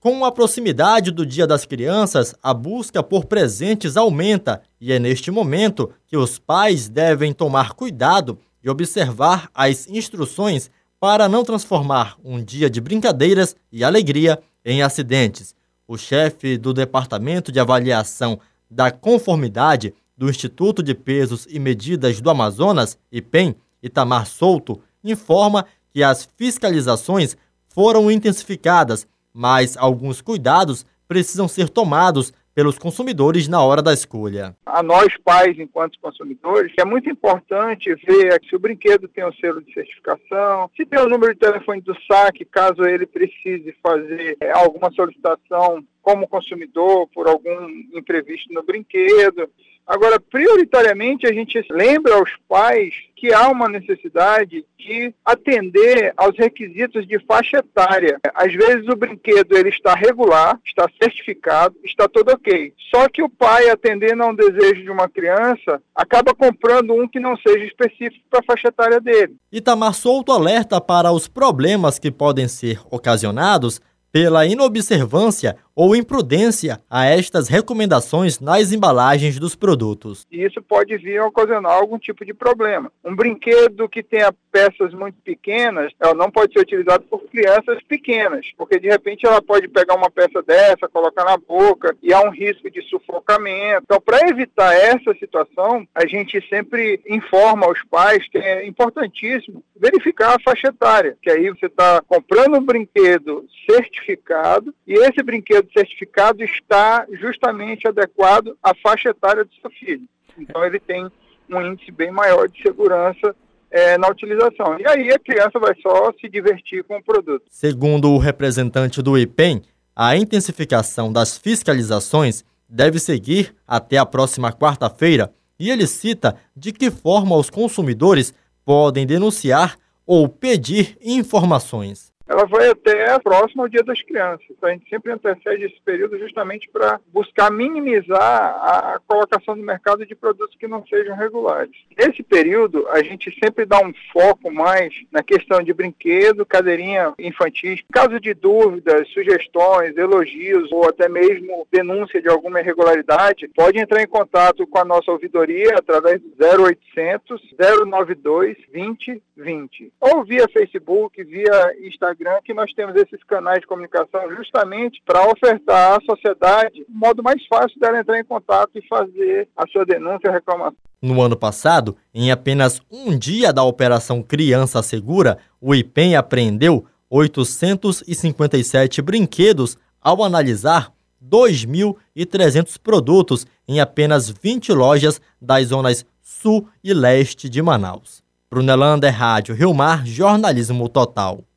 Com a proximidade do Dia das Crianças, a busca por presentes aumenta e é neste momento que os pais devem tomar cuidado e observar as instruções para não transformar um dia de brincadeiras e alegria em acidentes. O chefe do Departamento de Avaliação da Conformidade do Instituto de Pesos e Medidas do Amazonas, IPEM, Itamar Souto, informa que as fiscalizações foram intensificadas, mas alguns cuidados precisam ser tomados pelos consumidores na hora da escolha. A nós, pais, enquanto consumidores, é muito importante ver se o brinquedo tem o selo de certificação, se tem o número de telefone do saque, caso ele precise fazer alguma solicitação como consumidor por algum imprevisto no brinquedo. Agora, prioritariamente, a gente lembra aos pais que há uma necessidade de atender aos requisitos de faixa etária. Às vezes o brinquedo ele está regular, está certificado, está tudo ok. Só que o pai, atendendo a um desejo de uma criança, acaba comprando um que não seja específico para a faixa etária dele. Itamar Souto alerta para os problemas que podem ser ocasionados pela inobservância ou imprudência a estas recomendações nas embalagens dos produtos. E isso pode vir a ocasionar algum tipo de problema. Um brinquedo que tenha peças muito pequenas, ela não pode ser utilizado por crianças pequenas, porque de repente ela pode pegar uma peça dessa, colocar na boca e há um risco de sufocamento. Então, para evitar essa situação, a gente sempre informa aos pais que é importantíssimo verificar a faixa etária, que aí você está comprando um brinquedo certificado e esse brinquedo certificado está justamente adequado à faixa etária do seu filho. Então ele tem um índice bem maior de segurança na utilização. E aí a criança vai só se divertir com o produto. Segundo o representante do IPEM, a intensificação das fiscalizações deve seguir até a próxima quarta-feira e ele cita de que forma os consumidores podem denunciar ou pedir informações. Ela vai até próximo ao Dia das Crianças. Então, a gente sempre antecede esse período justamente para buscar minimizar a colocação no mercado de produtos que não sejam regulares. Nesse período, a gente sempre dá um foco mais na questão de brinquedo, cadeirinha infantis. Em caso de dúvidas, sugestões, elogios ou até mesmo denúncia de alguma irregularidade, pode entrar em contato com a nossa ouvidoria através do 0800 092 2020 ou via Facebook, via Instagram, que nós temos esses canais de comunicação justamente para ofertar à sociedade um modo mais fácil dela entrar em contato e fazer a sua denúncia e reclamação. No ano passado, em apenas um dia da Operação Criança Segura, o IPEM apreendeu 857 brinquedos ao analisar 2.300 produtos em apenas 20 lojas das zonas sul e leste de Manaus. Brunelander, Rádio Rio Mar, Jornalismo Total.